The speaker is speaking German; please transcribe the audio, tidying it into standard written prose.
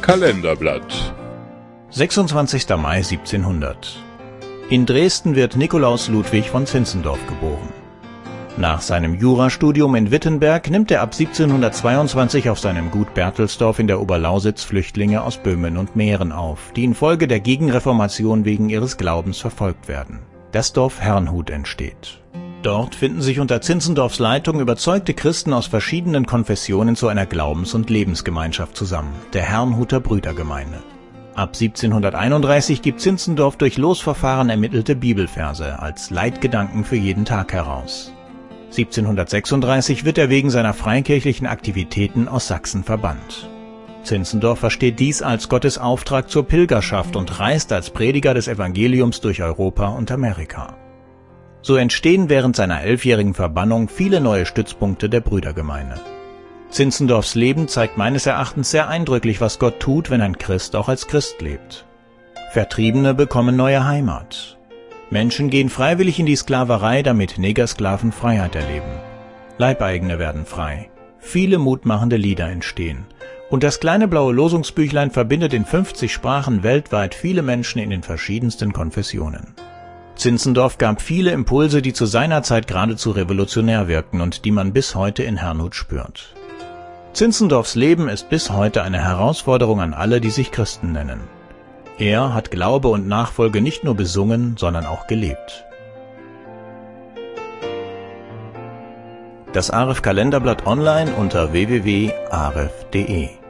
Kalenderblatt. 26. Mai 1700. In Dresden wird Nikolaus Ludwig von Zinzendorf geboren. Nach seinem Jurastudium in Wittenberg nimmt er ab 1722 auf seinem Gut Berthelsdorf in der Oberlausitz Flüchtlinge aus Böhmen und Mähren auf, die infolge der Gegenreformation wegen ihres Glaubens verfolgt werden. Das Dorf Herrnhut entsteht. Dort finden sich unter Zinzendorfs Leitung überzeugte Christen aus verschiedenen Konfessionen zu einer Glaubens- und Lebensgemeinschaft zusammen, der Herrnhuter Brüdergemeine. Ab 1731 gibt Zinzendorf durch Losverfahren ermittelte Bibelverse als Leitgedanken für jeden Tag heraus. 1736 wird er wegen seiner freikirchlichen Aktivitäten aus Sachsen verbannt. Zinzendorf versteht dies als Gottes Auftrag zur Pilgerschaft und reist als Prediger des Evangeliums durch Europa und Amerika. So entstehen während seiner 11-jährigen Verbannung viele neue Stützpunkte der Brüdergemeine. Zinzendorfs Leben zeigt meines Erachtens sehr eindrücklich, was Gott tut, wenn ein Christ auch als Christ lebt. Vertriebene bekommen neue Heimat. Menschen gehen freiwillig in die Sklaverei, damit Negersklaven Freiheit erleben. Leibeigene werden frei. Viele mutmachende Lieder entstehen. Und das kleine blaue Losungsbüchlein verbindet in 50 Sprachen weltweit viele Menschen in den verschiedensten Konfessionen. Zinzendorf gab viele Impulse, die zu seiner Zeit geradezu revolutionär wirkten und die man bis heute in Herrnhut spürt. Zinzendorfs Leben ist bis heute eine Herausforderung an alle, die sich Christen nennen. Er hat Glaube und Nachfolge nicht nur besungen, sondern auch gelebt. Das AREF Kalenderblatt online unter www.aref.de